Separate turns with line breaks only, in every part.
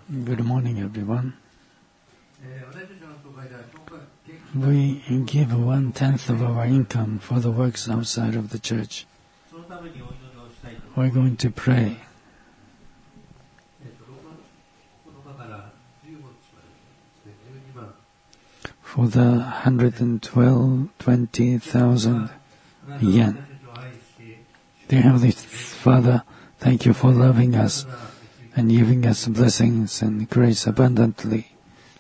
Good morning, everyone. We give 1/10 of our income for the works outside of the church. We're going to pray. For the 120,000 yen. Dear Heavenly Father, thank you for loving us and giving us blessings and grace abundantly.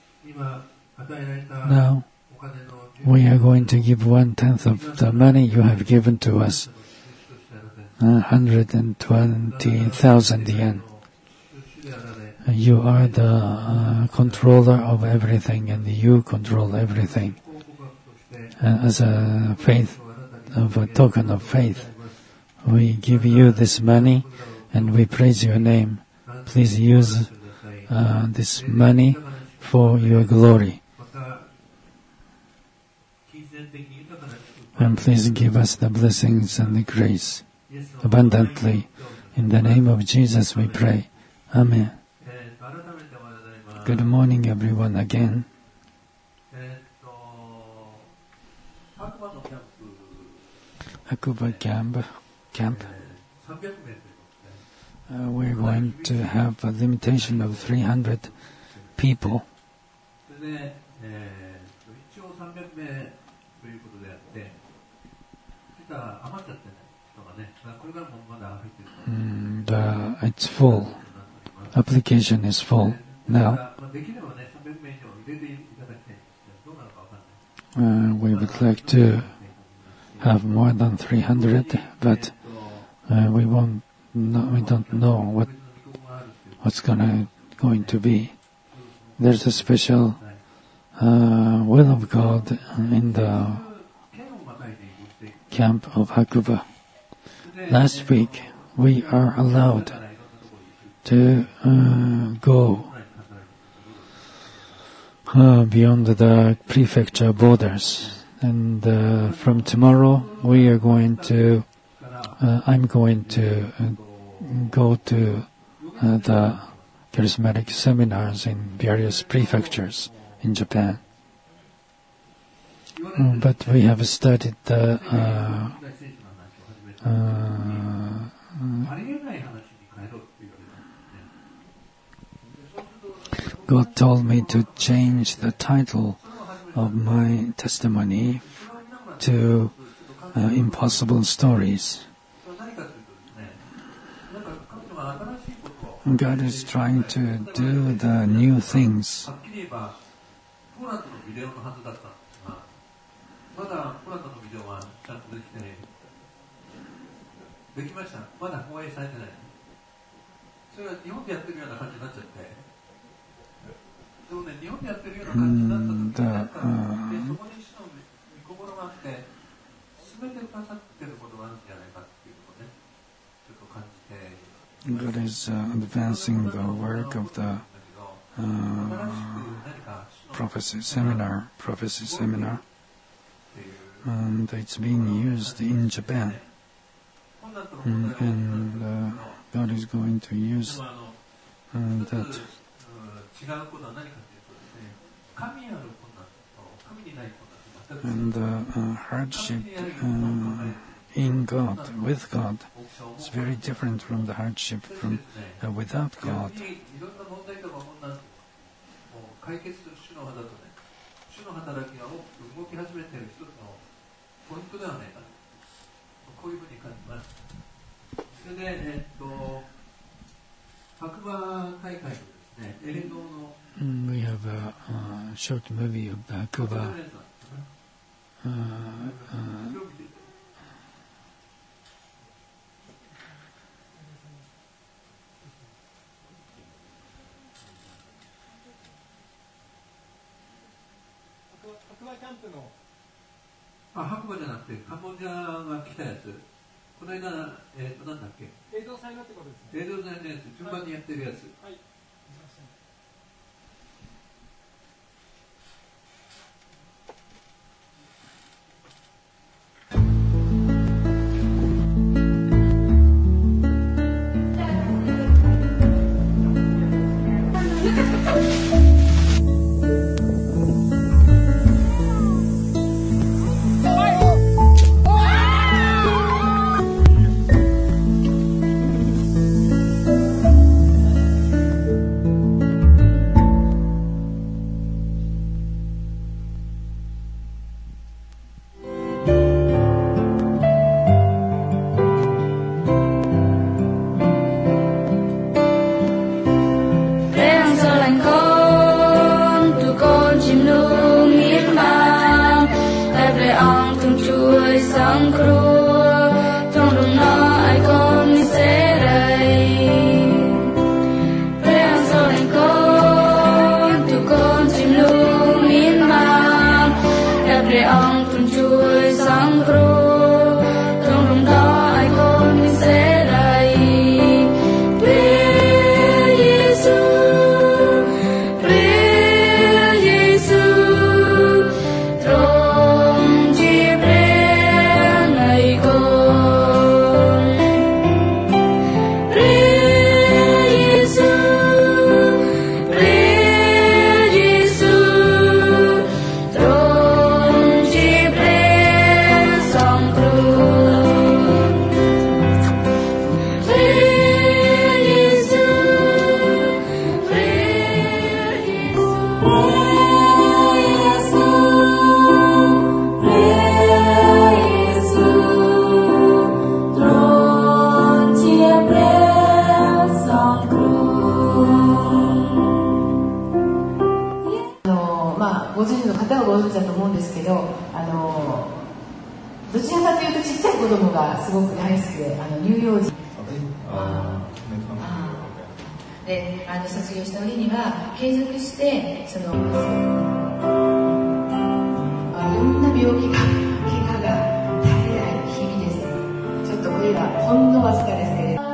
Now, we are going to give 1/10 of the money you have given to us, 120,000 yen. You are the controller of everything, and you control everything. As a token of faith, we give you this money, and we praise your name. Please use this money for your glory. And please give us the blessings and the grace abundantly. In the name of Jesus we pray. Amen. Good morning, everyone, again. Hakuba camp. We're going to have a limitation of 300 people. It's full. Application is full now. We would like to have more than 300, but we don't know what's going to be. There's a special will of God in the camp of Hakuba. Last week, we are allowed to go beyond the prefecture borders. And from tomorrow, I'm going to go to the charismatic seminars in various prefectures in Japan. But we have started the God told me to change the title of my testimony to Impossible Stories. God is trying to do the new things. God is advancing the work of the prophecy seminar, and it's being used in Japan. And God is going to use that. And hardship in God, with God, is very different from the hardship from without God. We have a short movie of the Hakuba.
Hakuba じゃなくてカンボジアが来たやつ。この間なんだっけ？映像祭のってことですね。映像祭のやつ、順番にやってるやつ。はい。
ご存知の方はご存知だと思うんですけど、どちらかというとちっちゃい子供がすごく大好きで、乳幼児で卒業した折には継続していろんな病気が怪我が絶えない日々です。ちょっとこれはほんのわずかですけれど。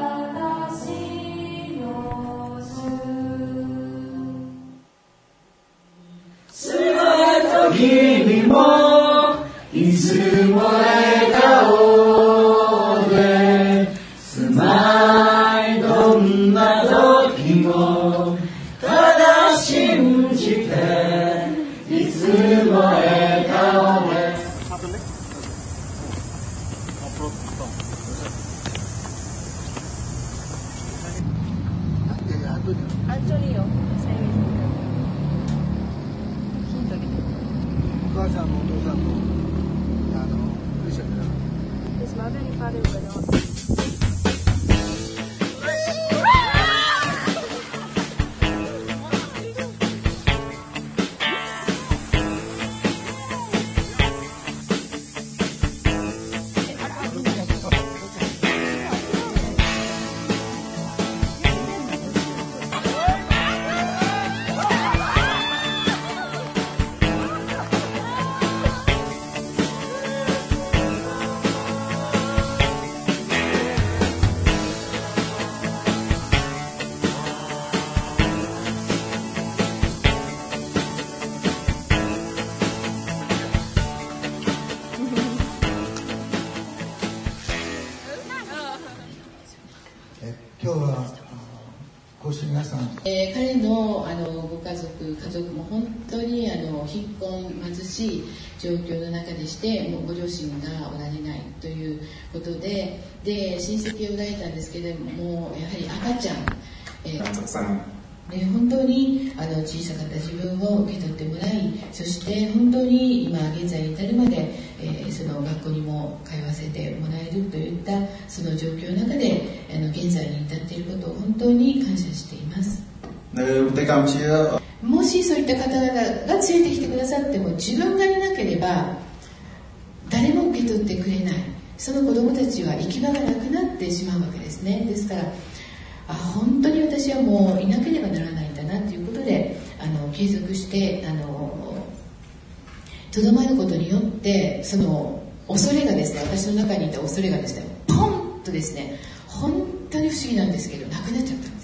君もいつも笑顔で住まいどんな時もただ信じていつも笑顔で
アントニオ
お母さんもお父さんもクリスチャンだ。
His mother and father were not.
彼のご家族も本当に貧困貧しい状況の中でしてもうご両親がおられないということで親戚を抱いたんですけれどもやはり赤ちゃん、本当に小さかった自分を受け取ってもらいそして本当に今現在に至るまで、その学校にも通わせてもらえるといったその状況の中で現在に至っていることを本当に感謝しています。もしそういった方々が連れてきてくださっても自分がいなければ誰も受け取ってくれないその子どもたちは行き場がなくなってしまうわけですね。ですから本当に私はもういなければならないんだなということで継続してとどまることによってその恐れがですね私の中にいた恐れがですねポンとですね本当に不思議なんですけどなくなっちゃったんです。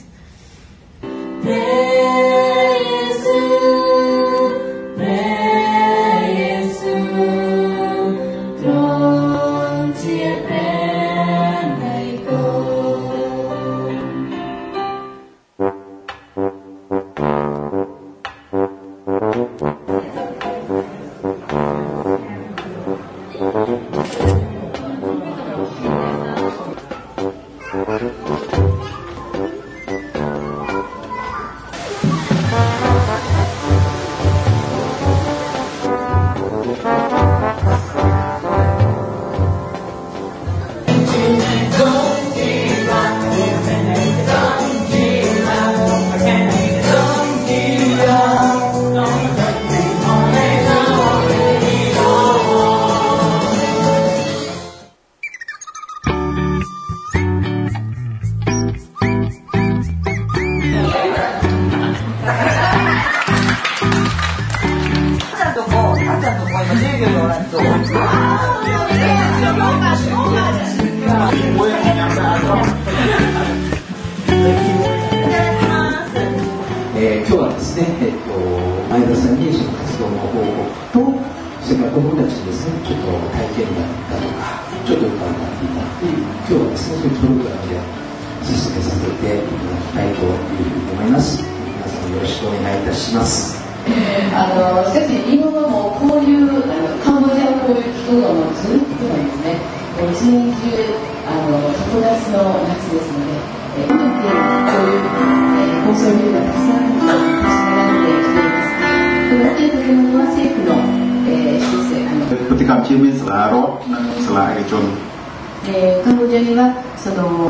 今日はですね、前田さんにその活動の報告と、それから子どもたちにですね、ちょっと体験談だとか、ちょっと歌を歌っていただいて、今日はですね、そういうプログラムで進めさせていただきたいというふうに思います。皆さんよろしくお願いいたします。
しかし今はもうこういうカンボジアはこういう気候がもうずっとなんですね。一年中常夏の夏ですので、こういう放送流がたくさん並んできています。このホテルというものは政府の施設
พฤติกรรมที่ไม่สละรถสละเอกชน
カンボジアにはその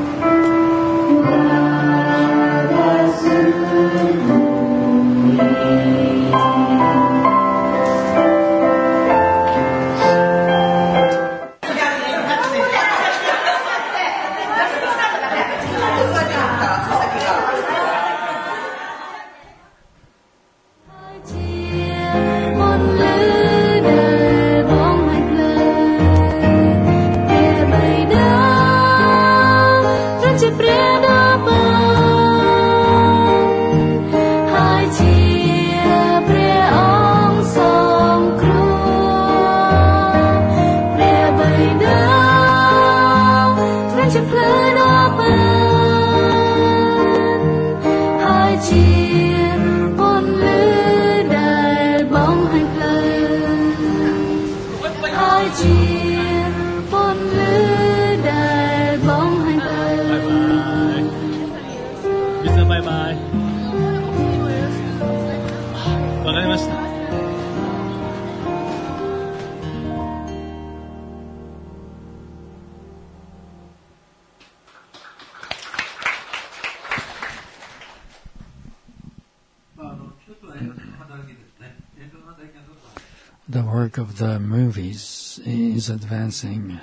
The work of the movies is advancing,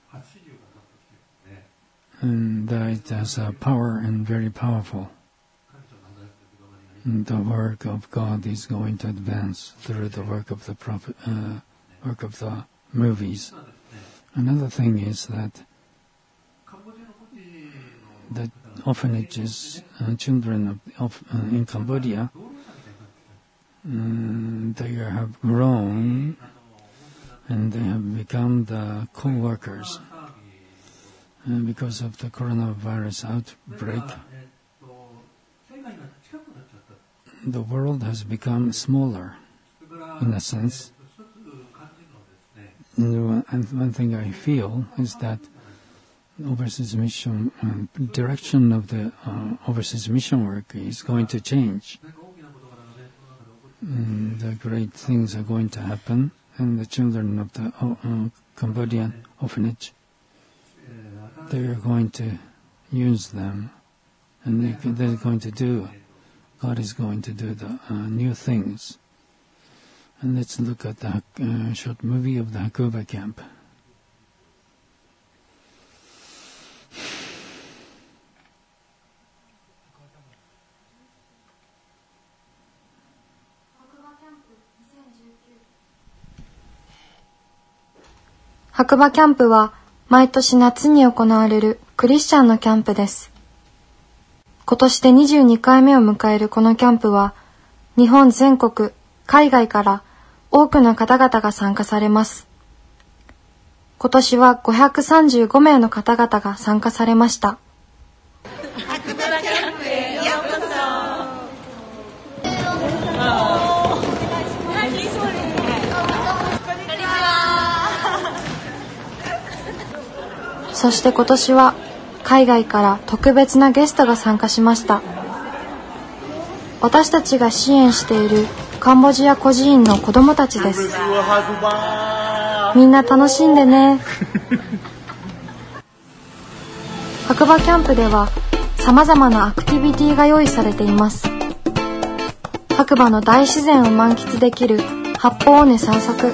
and it has a power and very powerful. And the work of God is going to advance through the work of the work of the movies. Another thing is that the orphanages, children in Cambodia, they have grown and they have become the co-workers because of the coronavirus outbreak. The world has become smaller in a sense. And one thing I feel is that overseas mission direction of the overseas mission work is going to change. The great things are going to happen, and the children of the Cambodian orphanage, they are going to use them, and they're going to do. God is going to do the new things. And let's look at the short movie of the Hakuba camp.
Hakuba 白馬キャンプは毎年夏に行われるクリスチャンのキャンプです。今年で22回目を迎えるこのキャンプは、日本全国、海外から多くの方々が参加されます。今年は535名の方々が参加されました。
白馬キャンプへようこそ。
そして今年は海外から特別なゲストが参加しました。私たちが支援しているカンボジア孤児院の子どもたちです。みんな楽しんでね。白馬キャンプではさまざまなアクティビティが用意されています。白馬の大自然を満喫できる八方尾根散策。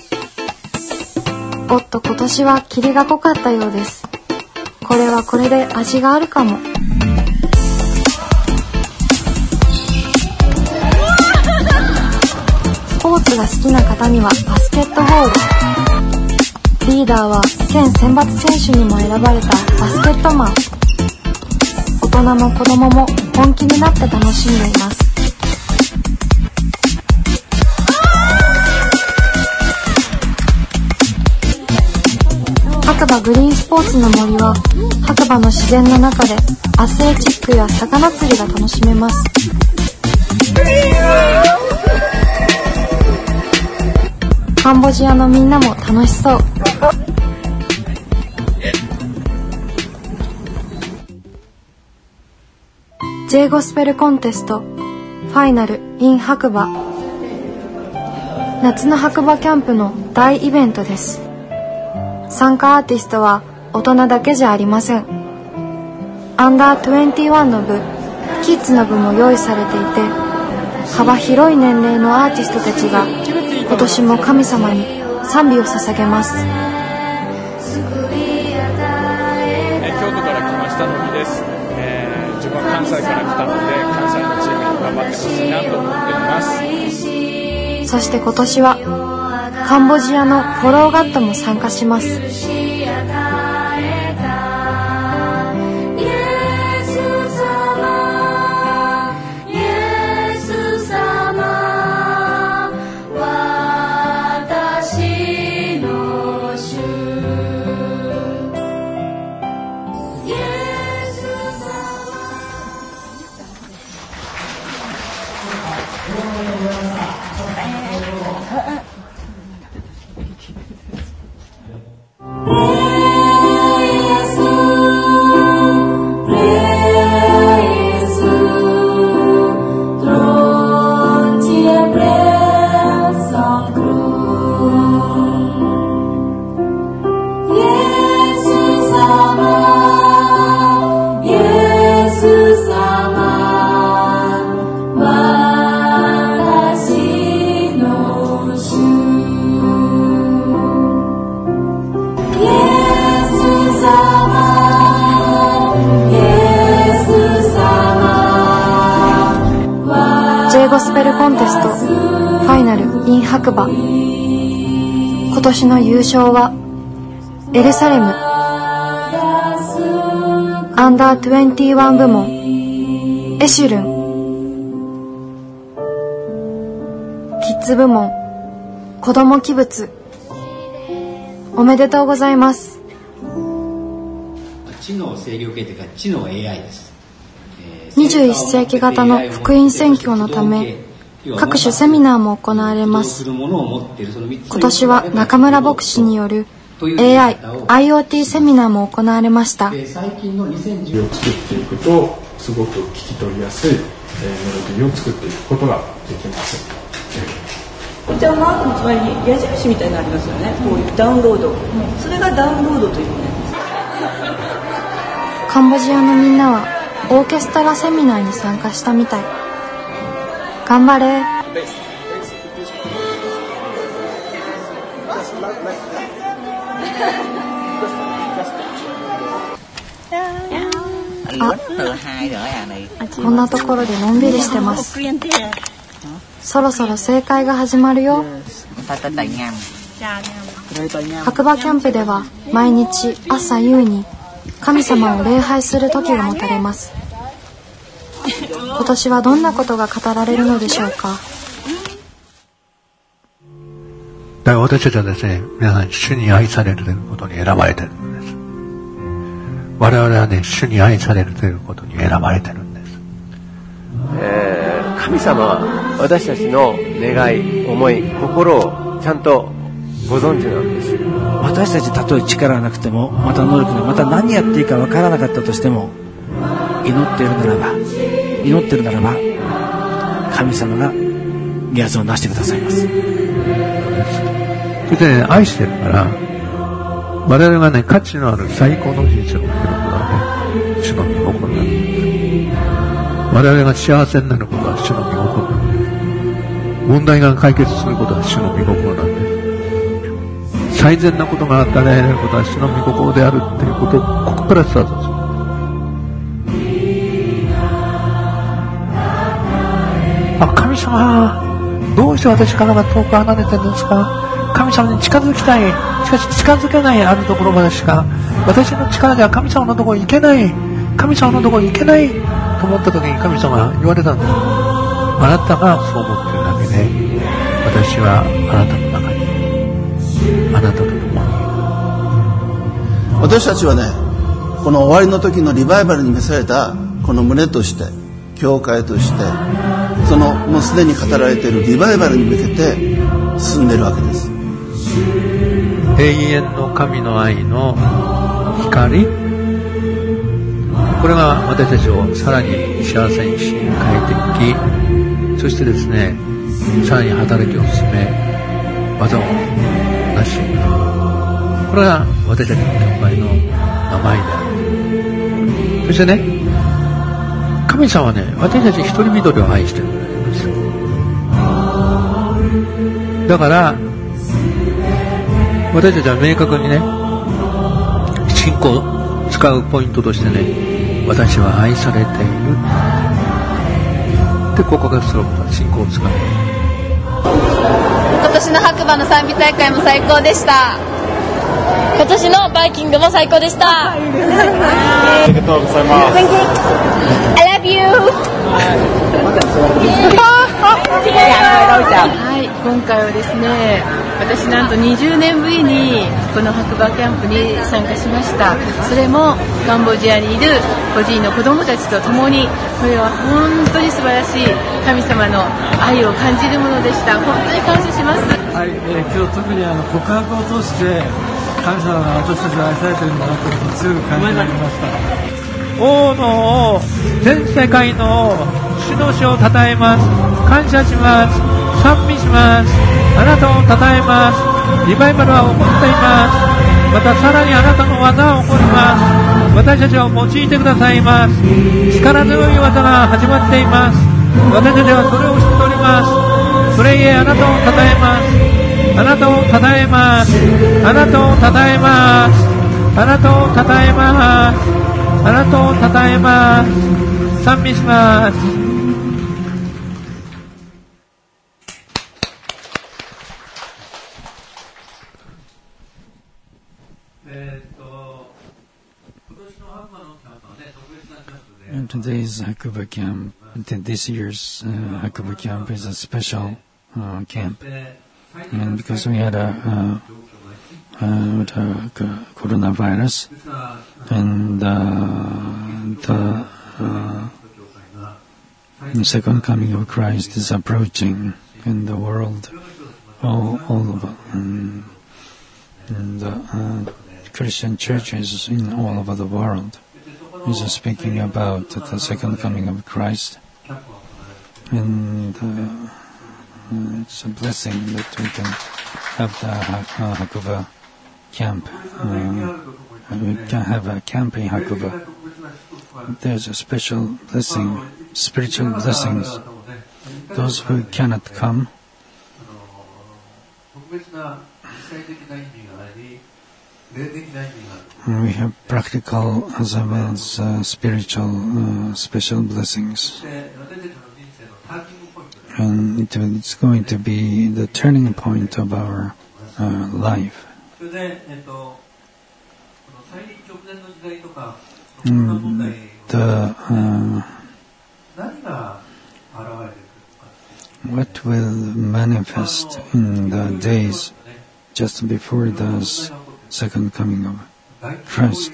おっと今年は霧が濃かったようです。これはこれで味があるかも。スポーツが好きな方にはバススケットボール。リーダーは県選抜選手にも選ばれたバスケットマン。大人も子供も本気になって楽しんでいます。白馬グリーンスポーツの森は白馬の自然の中でアスレチックや魚釣りが楽しめます。カンボジアのみんなも楽しそう。Jゴスペルコンテストファイナル in 白馬。夏の白馬キャンプの大イベントです。参加アーティストは大人だけじゃありません。アンダー21の部、キッズの部も用意されていて、幅広い年齢のアーティストたちが今年も神様に賛美を捧げます。
京都から来ましたのりです。自分は関西から来たので、関西のチームに頑張ってほしいなと思っています。
そして今年はカンボジアのフォローガットも参加します。ゴスペルコンテストファイナル in 白馬。今年の優勝はエルサレム。アンダー21部門エシュルン。キッズ部門子ども器物。おめでとうございます。
知能制御系というか知能 AI です。
21世紀型の福音宣教のため各種セミナーも行われます。今年は中村牧師による AI、IoT セミナーも行われました。
最近の2010を作っていくとすごく聞き取りやすいメロディーを作っていくことができます。
こちらマークの隣に矢印みたいなのありますよね。こういうダウンロード、それがダウンロードというね。
カンボジアのみんなはオーケストラセミナーに参加したみたい。頑張れ。こんなところでのんびりしてます。そろそろ正解が始まるよ。白馬キャンプでは毎日朝夕に神様を礼拝する時が持たれます。今年はどんなことが語られるのでしょうか。
だから私たちはですね、皆さん主に愛されるということに選ばれているんです。我々はね、主に愛されるということに選ばれているんです。
神様は私たちの願い、思い、心をちゃんとご存知なんです。
私たちたとえ力がなくても、また能力がまた何やっていいか分からなかったとしても、祈っているならば神様が御業をなしてくださいます。
それでね、愛してるから我々がね、価値のある最高の人生を送ることはね、主の御心なんです。我々が幸せになることは主の御心なんです。問題が解決することは主の御心なんです。最善なことが与えられることは主の御心であるっていうことをここからスタートする。神様、どうして私からは遠く離れてるんですか。 神様に近づきたい。しかし近づけないあるところまでしか、私の力では神様のところに行けない。神様のところに行けないと思った時に神様が言われたんです。あなたがそう思っているだけで、私はあなたの中に、あなたと共に。
私たちはね、この終わりの時のリバイバルに召されたこの胸として、教会として、そのもうすでに語られているリバイバルに向けて進んでいるわけです。
永遠の神の愛の光、これが私たちをさらに幸せにし変えていき、そしてですね、さらに働きを進め、技をなし、これが私たちの教会の名前である。そしてね、神様はね、私たち一人一人を愛しているんですよ。だから私たちは明確にね、信仰を使うポイントとしてね、私は愛されているって告白することが信仰を使う。
今年の白馬の賛美大会も最高でした。今年のバイキングも最高でした。あ
りがとうございます。
I love you。
はい、今回はですね、私なんと20年ぶりにこの白馬キャンプに参加しました。それもカンボジアにいる孤児院の子どもたちと共に、これは本当に素晴らしい神様の愛を感じるものでした。本当に感謝します。
はい、今日特に告白を通して神様が私たちが愛されているんだなということを強く感じられました。
王の王、全世界の主の主を称えます。感謝します。賛美します。あなたを称えます。リバイバルは起こっています。またさらにあなたの技は起こります。私たちを用いてくださいます。力強い技が始まっています。私たちはそれを知っております。それゆえあなたを称えます。あなたを称えます。あなたを称えます。あなたを称えます。あなたを称えます。賛美します。
Today's Hakuba camp, this year's Hakuba camp is a special camp, and because we had a coronavirus, and the second coming of Christ is approaching in the world, all over, and Christian churches in all over the world is speaking about the second coming of Christ, and it's a blessing that we can have the Hakuba camp. We can have a camp in Hakuba. There's a special blessing, spiritual blessings. Those who cannot come, we have practical as well as spiritual special blessings. And it's going to be the turning point of our life. What will manifest in the days just before the second coming of Christ?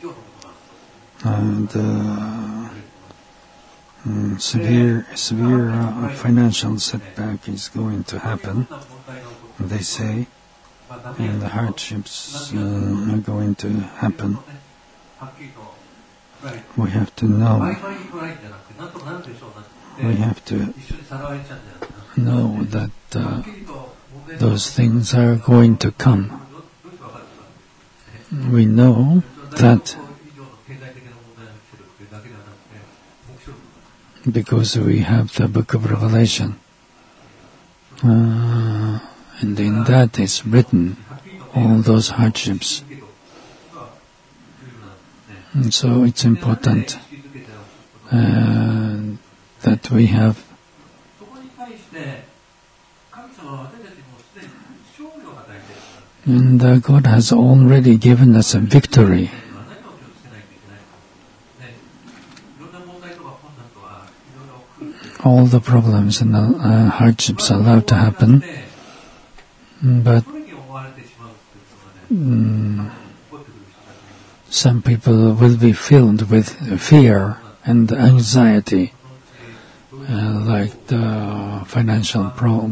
Severe financial setback is going to happen, they say, and the hardships are going to happen. We have to know. We have to know that those things are going to come. We know that because we have the book of Revelation, and in that is written all those hardships. And so it's important that we have And God has already given us a victory. All the problems and hardships are allowed to happen, but some people will be filled with fear and anxiety, like the financial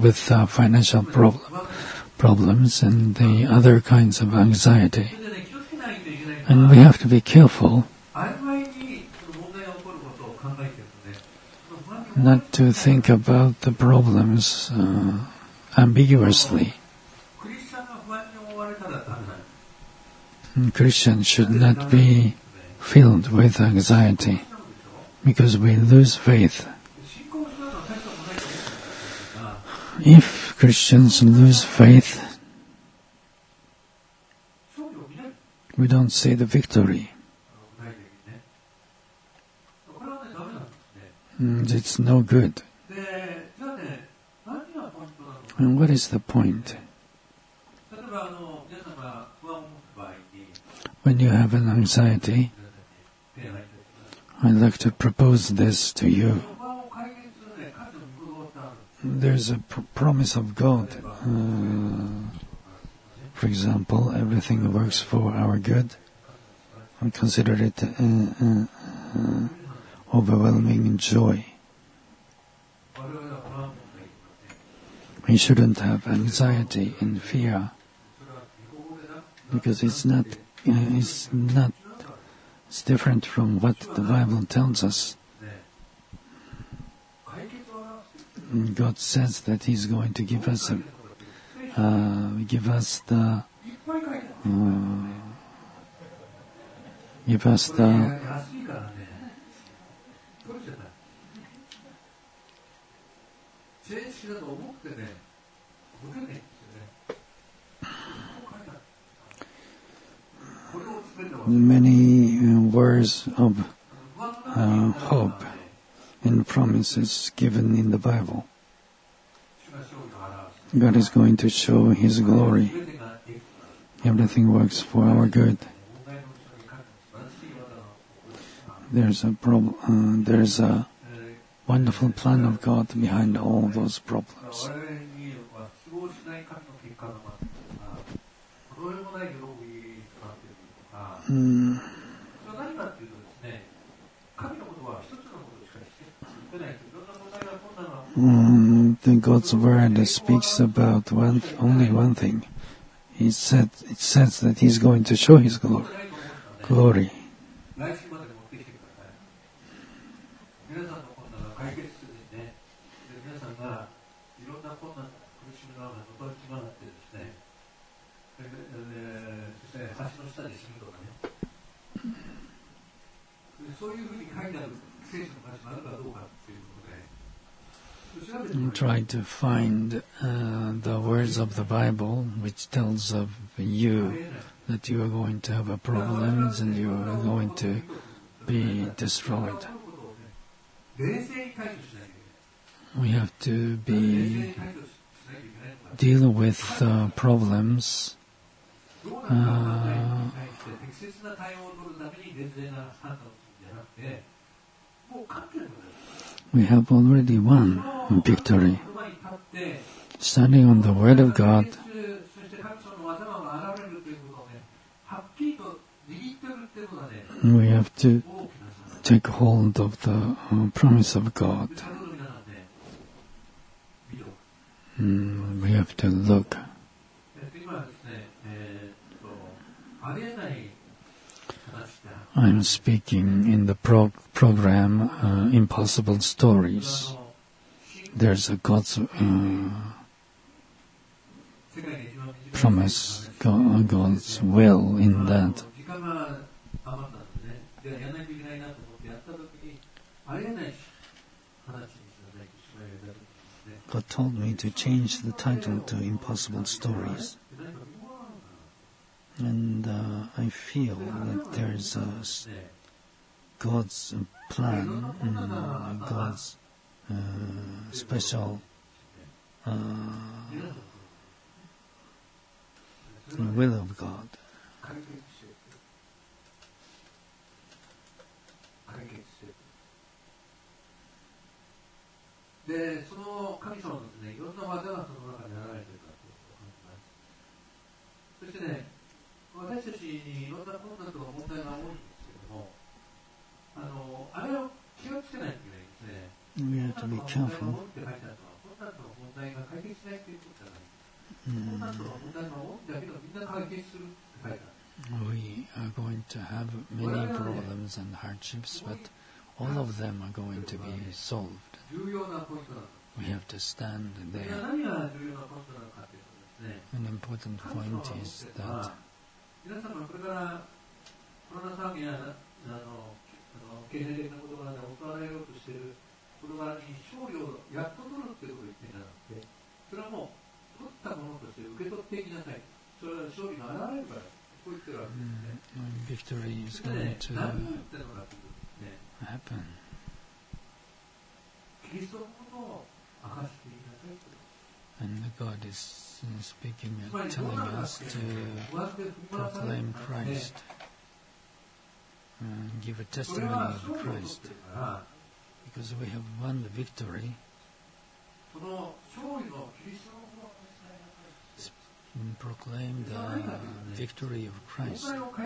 problems and the other kinds of anxiety. And we have to be careful not to think about the problems ambiguously. Christians should not be filled with anxiety because we lose faith. If Christians lose faith, we don't see the victory. It's no good. And what is the point? When you have an anxiety, I'd like to propose this to you. There's a promise of God. For example, everything works for our good. I consider it overwhelming joy. We shouldn't have anxiety and fear because it's different from what the Bible tells us. God says that He's going to give us the many words of hope and promises given in the Bible. God is going to show His glory. Everything works for our good. There's a wonderful plan of God behind all those problems. God's word speaks about only one thing. It says that He's going to show His glory. Try to find the words of the Bible which tells of you that you are going to have problems and you are going to be destroyed. We have to deal with problems we have already won victory. Standing on the Word of God, we have to take hold of the promise of God. We have to look. I'm speaking in the program Impossible Stories. There's a God's promise, God's will in that. God told me to change the title to Impossible Stories. And I feel that there's God's plan, God's special the will of God.
で、その神様のですね、いろんな技がその中に現れているかと感じます。そしてね、私たちにいろんな困難とか問題が多いんですけども、あれを気をつけないといけないんですね。
We have to be careful.
困難と問題が解決しないということじゃない。困難と問題が多いんだけど、みんな解決するって書いてある。
We are going to have many problems and hardships, but all of them are going to be solved. We have to stand there. An important point is that victory is going to happen. And God is speaking and telling us to proclaim Christ, give a testimony of Christ, because we have won the victory. Proclaim the victory of Christ. You are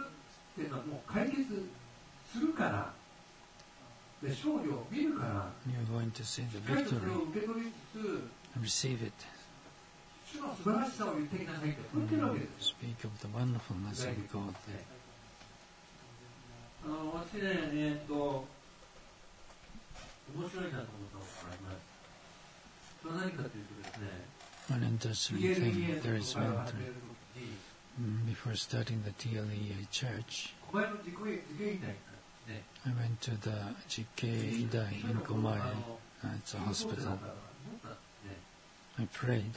going to see the victory and receive it. Speak of the wonderfulness of God.
私ね、面白いなと思ったことがあります。それは何かというとですね、
One interesting thing, there is one thing. Before starting the TLEA church, I went to the JK Idai in Komae. It's a hospital. I prayed.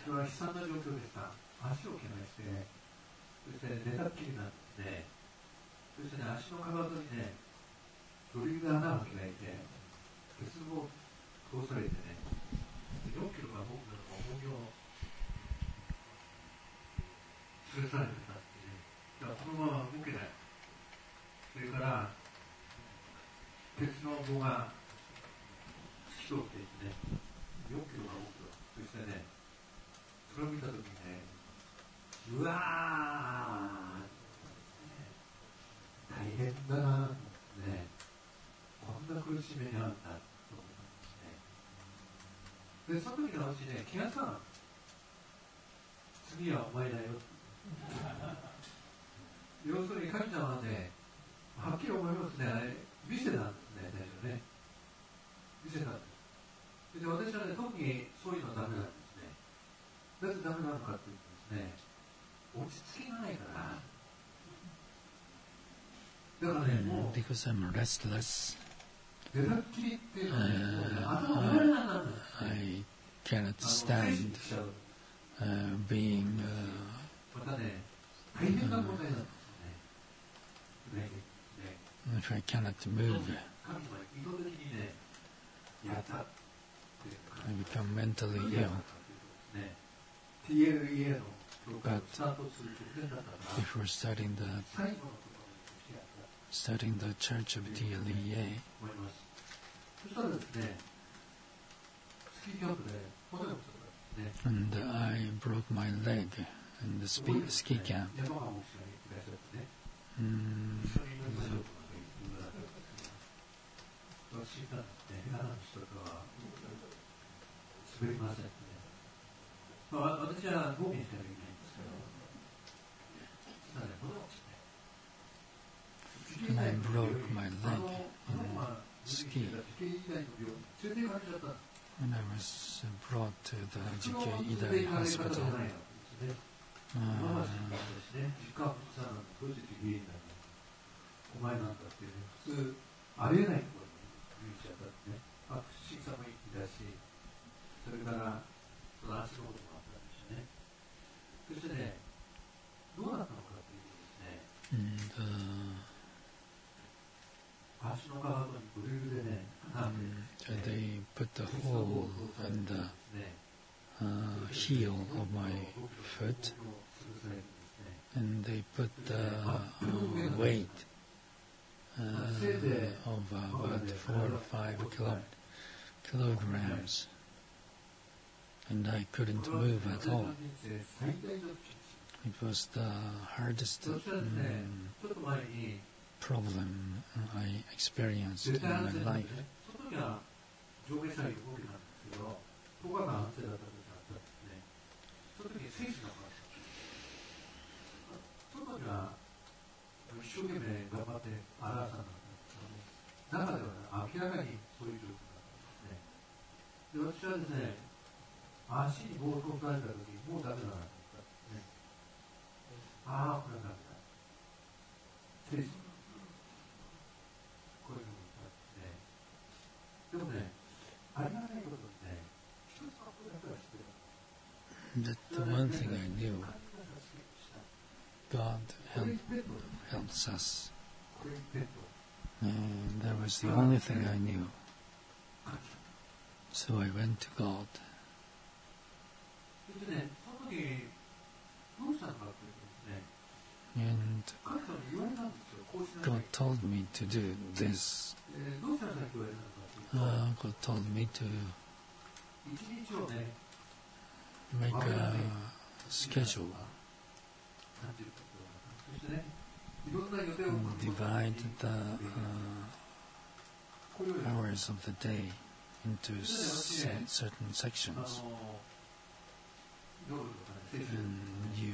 Because I'm restless, I cannot stand being if I cannot move, I become mentally ill. But before starting the church of TLEA, and I broke my leg in the ski camp. And I broke my leg in ski. When I was brought to the JK Idai hospital, they put the hole in the heel of my foot and they put weight of about 4 or 5 kilograms, and I couldn't move at all. It was the hardest problem I experienced in my life. That the one thing I knew, God helps us. And that was the only thing I knew. So I went to God. And God told me to do this. God told me to make a schedule, divide the hours of the day into certain sections, and you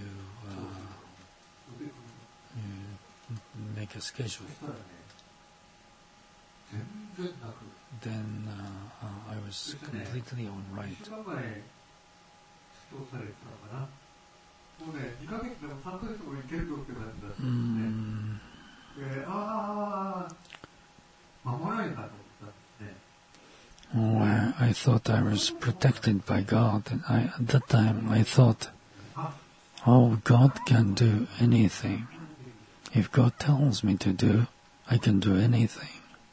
make a schedule. Then I was completely all right. I thought I was protected by God, and at that time I thought, oh, God can do anything. If God tells me to do, I can do anything.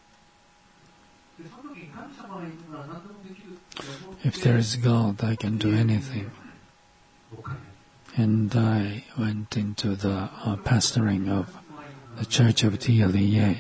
If there is God, I can do anything. And I went into the pastoring of the Church of TLEA.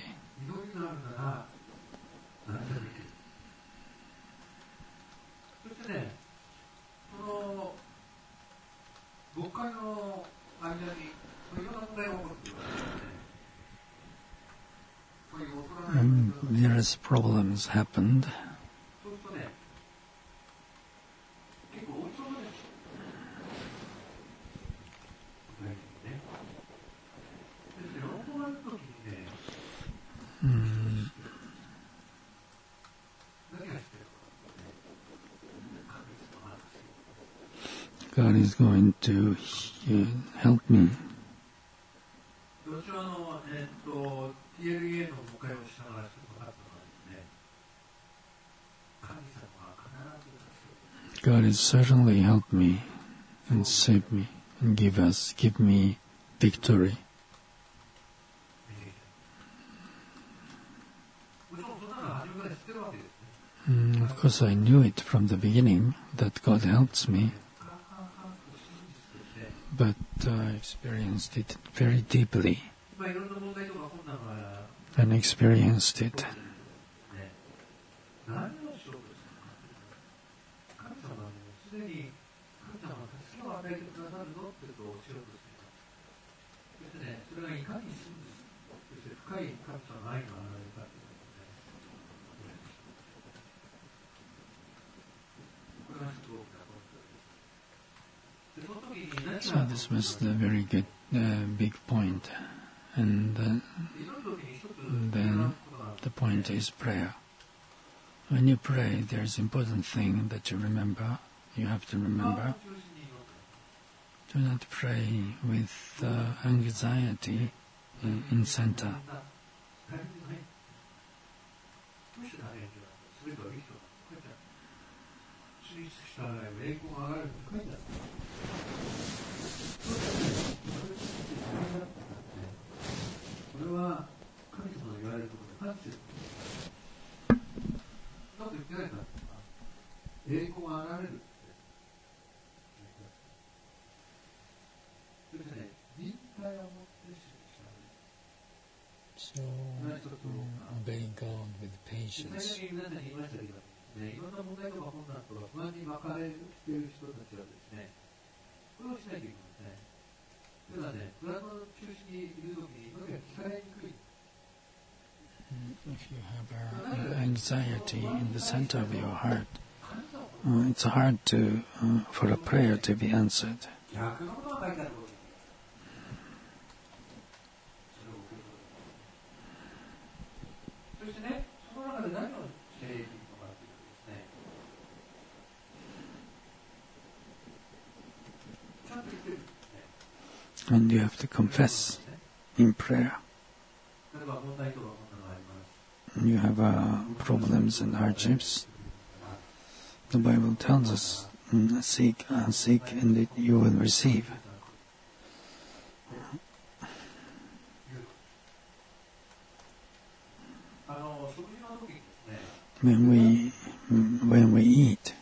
Various problems happened. God is going to help me. God has certainly helped me and saved me and give me victory. Of course, I knew it from the beginning that God helps me, but I experienced it very deeply and experienced it. So this was the very good, big point. And then the point is prayer. When you pray, there's an important thing that you remember. You have to remember. Do not pray with anxiety in center. So, obeying God with patience.
いろんな問題とか困難とか不安に巻かれている人たちはですね、これをしなきゃいけません。ただね、不安の中心にいるときに祈りが聞かれにくい。
If you have anxiety in the center of your heart, it's hard for a prayer to be answered.
逆のことが書いてあること。そしてね、その中で何をしているのかというとですね、ちゃんと言ってるんですね。
And you have to confess in prayer.
例えば問題とかこんなのがあります。
You have problems and hardships. The Bible tells us, seek and you will receive. When we eat,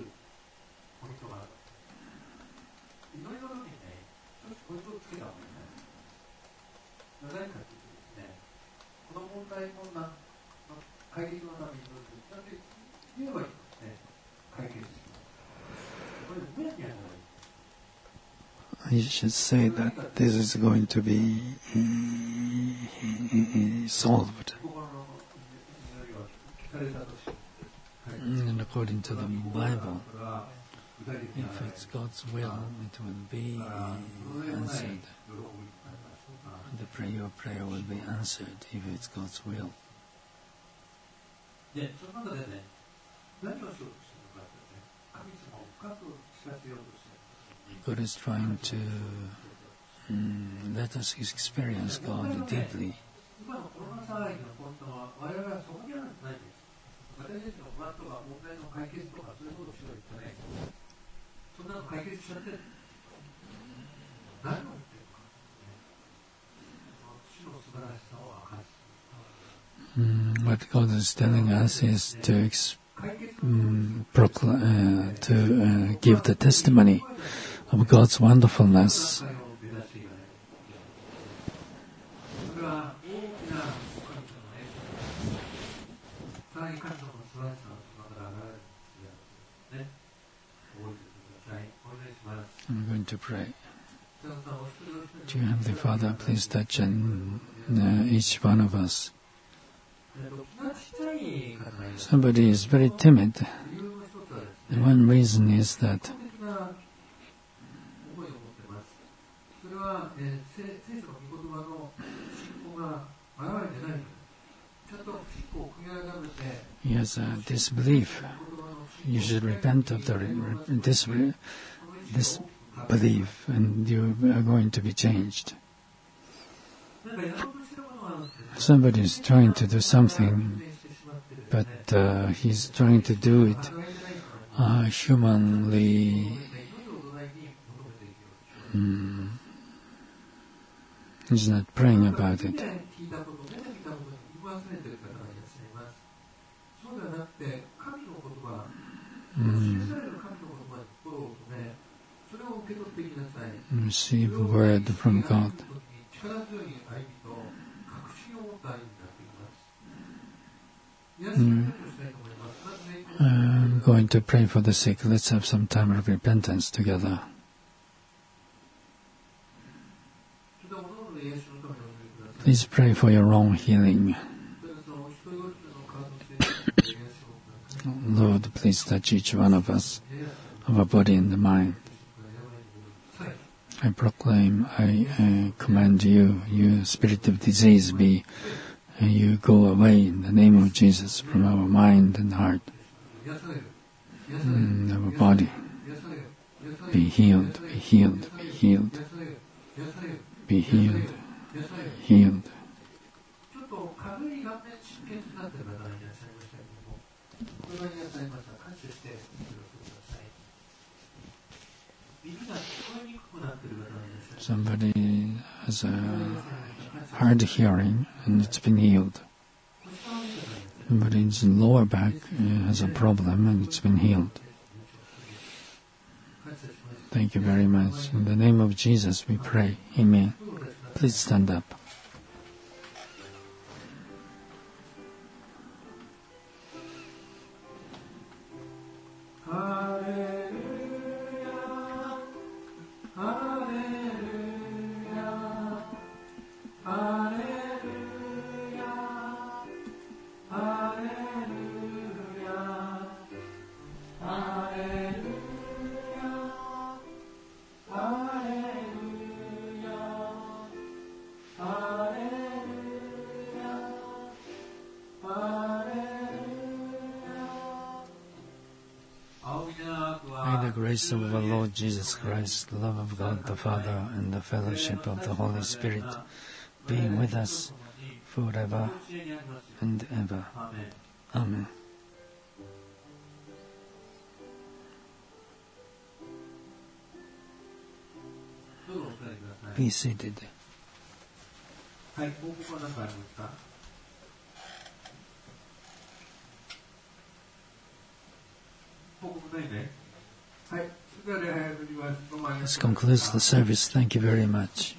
you should say that this is going to be solved. And according to the Bible, if it's God's will, it will be answered. Your prayer will be answered if it's God's will. God is trying to let us experience God deeply. What God is telling us is to give the testimony of God's wonderfulness. I'm going to pray. Dear Heavenly Father, please touch each one of us. Somebody is very timid. The one reason is that he has a disbelief. You should repent of this belief, and you are going to be changed. Somebody is trying to do something, but he's trying to do it humanly. He's not praying about it. Receive a word from God. I'm going to pray for the sick. Let's have some time of repentance together. Please pray for your own healing. Lord, please touch each one of us, of our body and the mind. I proclaim, I command you, you spirit of disease, you go away in the name of Jesus from our mind and heart, our body. Be healed, be healed, be healed, be healed, healed. Somebody has a hard hearing and it's been healed. Somebody's lower back has a problem and it's been healed. Thank you very much. In the name of Jesus we pray. Amen. Please stand up. grace of our Lord Jesus Christ, the love of God the Father, and the fellowship of the Holy Spirit be with us forever and ever. Amen. Be seated.
はい、報告は何かありますか？報告ないね。はい、それでは礼拝を始めます。どうもありがとうございました。
This concludes the service. Thank you very much.